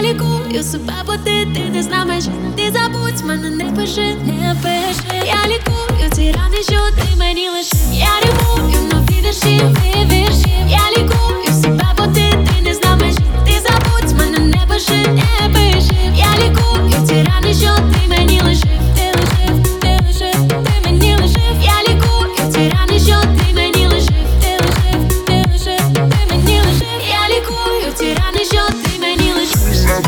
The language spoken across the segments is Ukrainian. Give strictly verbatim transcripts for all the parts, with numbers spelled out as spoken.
лікую себе, бо ти, ти не знаєш. Ти забудь мене, не пиши, не пиши. Я лікую ці рани, що ти мені лишив. Я римую нові вірші, вірші. Я лікую себе, бо ти, ти не знаєш. Ти забудь мене, не пиши, не пиши. Я лікую ці рани, що ти мені лишив. Ти лишив, ти лишив, ти мені лишив. Я лікую ці рани, що ти мені лишив. Ти лишив, ти лишив, ти мені лишив. Я лікую ці рани, що ти мені лишив.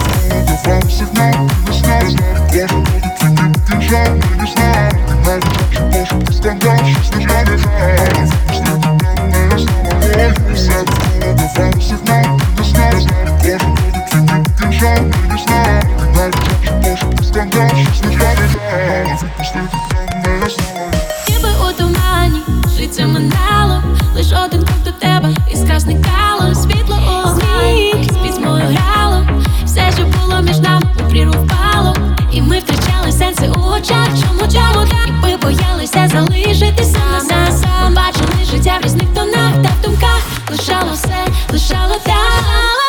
Давав сигнал, ти не знав, знав. Кожен буде твій кінжал, ми не знав. Ти навіть якщо пошук ти скандал, щось не жаль, жаль. Після тебе не знала, ой. Все було, давав сигнал, ти не знав, знав. Кожен буде твій кінжал, ми не знав. Ти навіть якщо пошук ти скандал, щось не жаль, жаль. Після тебе не знала. Ніби у тумані, життя минало. Лиш один крок до тебе, іскра зникало. Світло у лагані, з пітьмою грало. Все, що було між нами, у прірву впало. І ми втрачали сенси у очах. Чому, чому так? І ми боялися залишитися на сам. Бачили життя в різних тонах, та в думках лишало все, лишало так.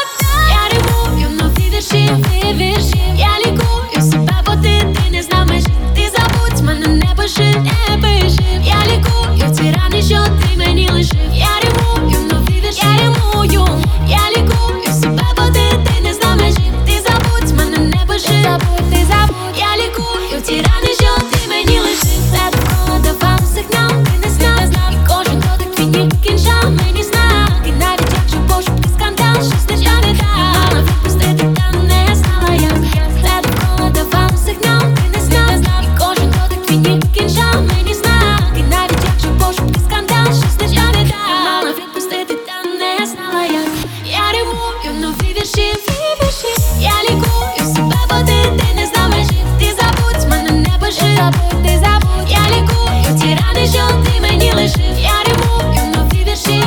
Я римую нові вірші, вірші. Я лікую себе, бо ти, ти не знаєш. Ти забудь мене, не пиши, не пиши. Я лікую ці рани, що ти мені лишив. Я римую нові вірші, я римую. Я лікую себе, бо ти, ти не знаєш. Ти забудь мене, не пиши, ти забудь, ти забудь. Я лікую ці рани, що ти мені лишив. Все довкола давав сигнал, ти не знав, знав. І кожен дотик твій ніг кінжал, мені знав. І навіть якщо пошук і скандал, щось не жаль не дав. Мала відпустити, та не знала як. Все довкола давав сигнал, ти не знав, знав. І кожен дотик твій ніг кінжал, мені знав. І навіть якщо пошук і скандал, щось не жаль не дав. Мала відпустити, та не знала як. Я римую нові вірші, вірші. Я лікую себе, бо ти, ти не знаєш. Ти забудь мене, не пиши, ти забудь, ти забудь. Я лікую ті рани, що ти мені лишив. Я римую нові вірші.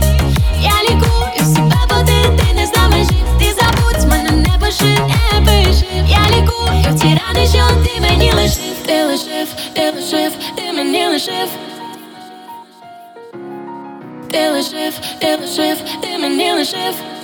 Я лікую себе, бо ти, ти не знаєш. Ти забудь мене, не пиши, не пиши. Я лікую ті рани, що ти мені лишив. Ти лишив, ти лишив, ти мені лишив. Ти лишив, ти лишив, ти мені лишив.